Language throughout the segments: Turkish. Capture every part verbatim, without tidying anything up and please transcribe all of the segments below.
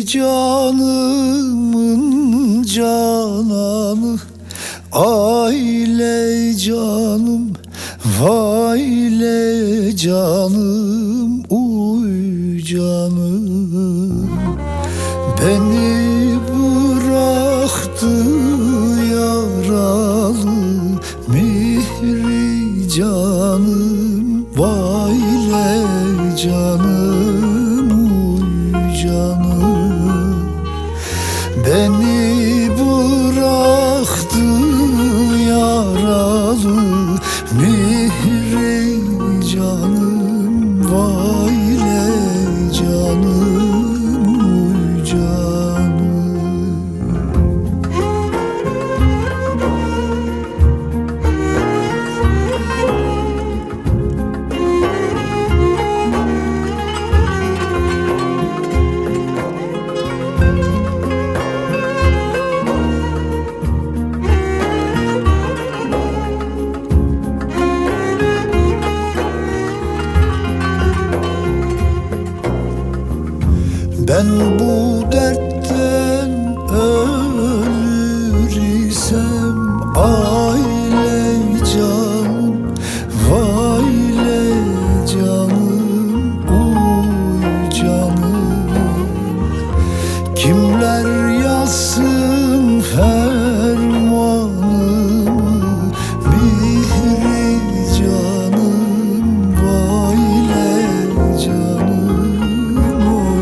canımın cananı, aile canım, vaile canım, uy canım. Beni bıraktı yaralı mihri canım, vaile canım, uy canım. Beni bıraktı yaralı mihri canım, vaile canım, uy canım. Ben bu dertten ölür isem, aile canım, vaile canım, uy canım. Kimler yazsın fermanımı, mihri canım, vaile canım,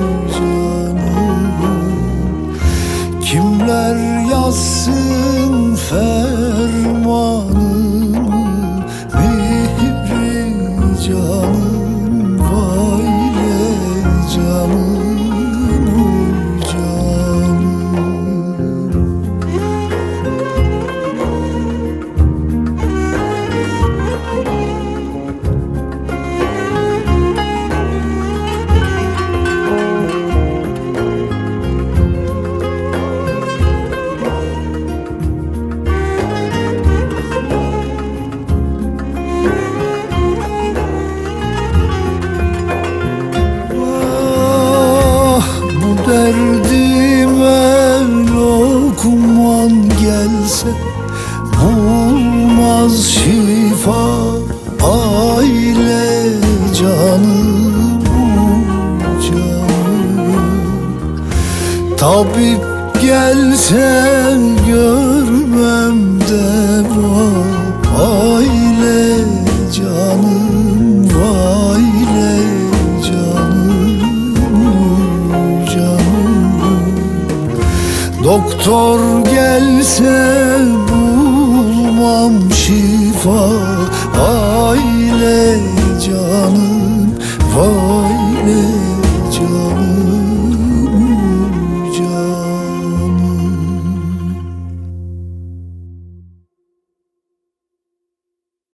kimler yazsın fermanımı, mihri canım, vaile canım, uy canım. Derdime lokman gelse bulmaz şifa, aile canım, uy canım. Tabip gelse görmem deva, aile canım, vaile canım, uy canım. Doktor gelse bulmam şifa, aile canım,